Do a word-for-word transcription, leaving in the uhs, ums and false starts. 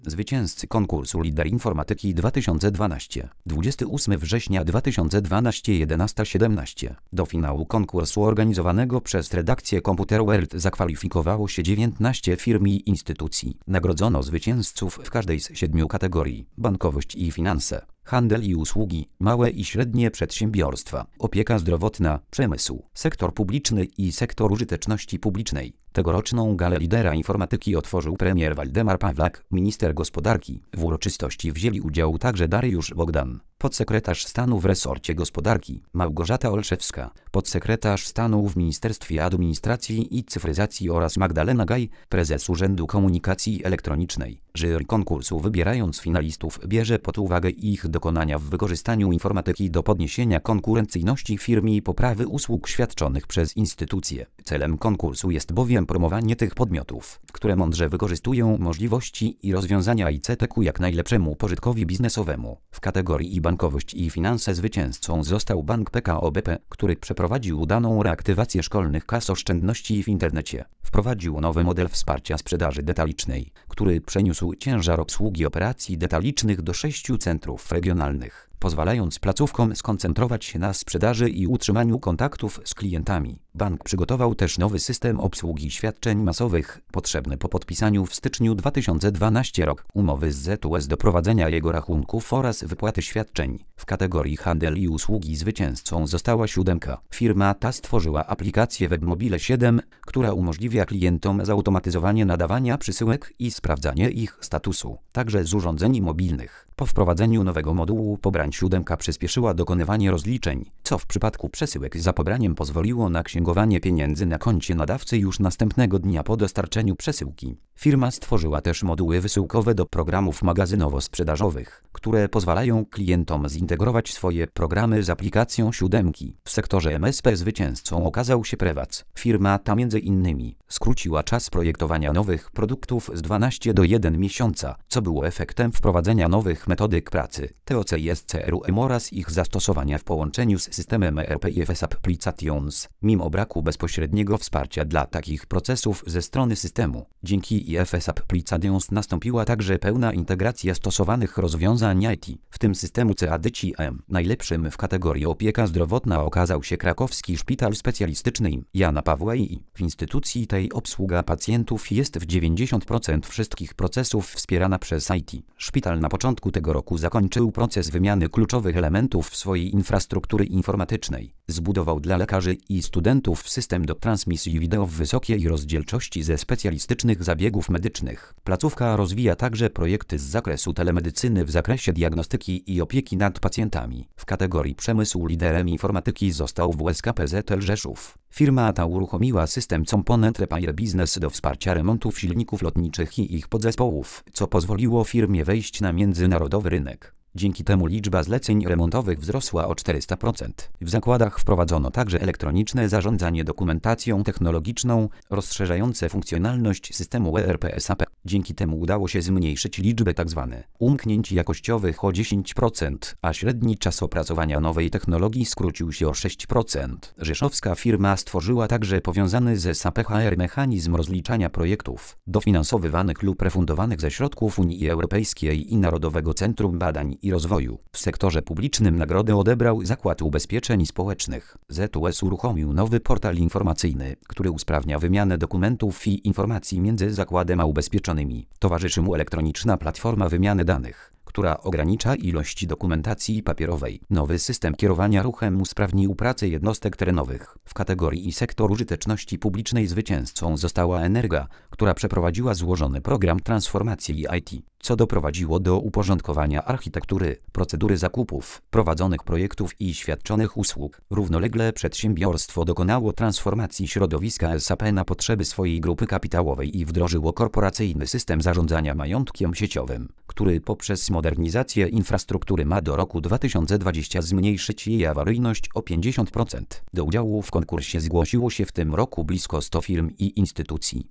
Zwycięzcy konkursu Lider Informatyki dwa tysiące dwanaście. dwudziestego ósmego września dwa tysiące dwunastego jedenasta siedemnaście. Do finału konkursu organizowanego przez redakcję Computer World zakwalifikowało się dziewiętnaście firm i instytucji. Nagrodzono zwycięzców w każdej z siedmiu kategorii: bankowość i finanse, handel i usługi, małe i średnie przedsiębiorstwa, opieka zdrowotna, przemysł, sektor publiczny i sektor użyteczności publicznej. Tegoroczną galę Lidera Informatyki otworzył premier Waldemar Pawlak, minister gospodarki. W uroczystości wzięli udział także Dariusz Bogdan, podsekretarz stanu w resorcie gospodarki, Małgorzata Olszewska, podsekretarz stanu w Ministerstwie Administracji i Cyfryzacji oraz Magdalena Gaj, prezes Urzędu Komunikacji Elektronicznej. Jury konkursu, wybierając finalistów, bierze pod uwagę ich dokonania w wykorzystaniu informatyki do podniesienia konkurencyjności firm i poprawy usług świadczonych przez instytucje. Celem konkursu jest bowiem promowanie tych podmiotów, które mądrze wykorzystują możliwości i rozwiązania I C T ku jak najlepszemu pożytkowi biznesowemu. W kategorii bankowość i finanse zwycięzcą został Bank P K O B P, który przeprowadził udaną reaktywację szkolnych kas oszczędności w internecie. Wprowadził nowy model wsparcia sprzedaży detalicznej, który przeniósł ciężar obsługi operacji detalicznych do sześciu centrów regionalnych, pozwalając placówkom skoncentrować się na sprzedaży i utrzymaniu kontaktów z klientami. Bank przygotował też nowy system obsługi świadczeń masowych, potrzebny po podpisaniu w styczniu dwa tysiące dwunastego roku umowy z Z U S do prowadzenia jego rachunków oraz wypłaty świadczeń. W kategorii handel i usługi zwycięzcą została siódemka. Firma ta stworzyła aplikację WebMobile siedem, która umożliwia klientom zautomatyzowanie nadawania przysyłek i sprawdzanie ich statusu, także z urządzeń mobilnych. Po wprowadzeniu nowego modułu pobrań siódemka przyspieszyła dokonywanie rozliczeń, co w przypadku przesyłek za pobraniem pozwoliło na księgowanie pieniędzy na koncie nadawcy już następnego dnia po dostarczeniu przesyłki. Firma stworzyła też moduły wysyłkowe do programów magazynowo-sprzedażowych, które pozwalają klientom zintegrować swoje programy z aplikacją siódemki. W sektorze M S P zwycięzcą okazał się Prewac. Firma ta między innymi skróciła czas projektowania nowych produktów z dwunastu do jednego miesiąca, co było efektem wprowadzenia nowych metodyk pracy, T O C i S C R U M oraz ich zastosowania w połączeniu z systemem E R P i F S Applications, mimo braku bezpośredniego wsparcia dla takich procesów ze strony systemu. Dzięki I F S Applications nastąpiła także pełna integracja stosowanych rozwiązań I T, w tym systemu C A D C M. Najlepszym w kategorii opieka zdrowotna okazał się Krakowski Szpital Specjalistyczny Jana Pawła I. W instytucji tej obsługa pacjentów jest w dziewięćdziesiąt procent wszystkich procesów wspierana przez I T. Szpital na początku tego roku zakończył proces wymiany kluczowych elementów swojej infrastruktury informatycznej. Zbudował dla lekarzy i studentów system do transmisji wideo w wysokiej rozdzielczości ze specjalistycznych zabiegów medycznych. Placówka rozwija także projekty z zakresu telemedycyny w zakresie diagnostyki i opieki nad pacjentami. W kategorii przemysłu liderem informatyki został W S K P Z L Rzeszów. Firma ta uruchomiła system Component Repair Business do wsparcia remontów silników lotniczych i ich podzespołów, co pozwoliło firmie wejść na międzynarodowy rynek. Dzięki temu liczba zleceń remontowych wzrosła o czterysta procent. W zakładach wprowadzono także elektroniczne zarządzanie dokumentacją technologiczną, rozszerzające funkcjonalność systemu E R P S A P. Dzięki temu udało się zmniejszyć liczbę tzw. umknięć jakościowych o dziesięć procent, a średni czas opracowania nowej technologii skrócił się o sześć procent. Rzeszowska firma stworzyła także powiązany z S A P H R mechanizm rozliczania projektów, dofinansowywanych lub refundowanych ze środków Unii Europejskiej i Narodowego Centrum Badań i Rozwoju. W sektorze publicznym nagrodę odebrał Zakład Ubezpieczeń Społecznych. Z U S uruchomił nowy portal informacyjny, który usprawnia wymianę dokumentów i informacji między zakładem a ubezpieczonymi. Towarzyszy mu elektroniczna platforma wymiany danych, która ogranicza ilość dokumentacji papierowej. Nowy system kierowania ruchem usprawnił pracę jednostek terenowych. W kategorii sektor użyteczności publicznej zwycięzcą została Energa, która przeprowadziła złożony program transformacji I T, co doprowadziło do uporządkowania architektury, procedury zakupów, prowadzonych projektów i świadczonych usług. Równolegle przedsiębiorstwo dokonało transformacji środowiska S A P na potrzeby swojej grupy kapitałowej i wdrożyło korporacyjny system zarządzania majątkiem sieciowym, który poprzez modernizację infrastruktury ma do roku dwa tysiące dwudziestego zmniejszyć jej awaryjność o pięćdziesiąt procent. Do udziału w konkursie zgłosiło się w tym roku blisko stu firm i instytucji.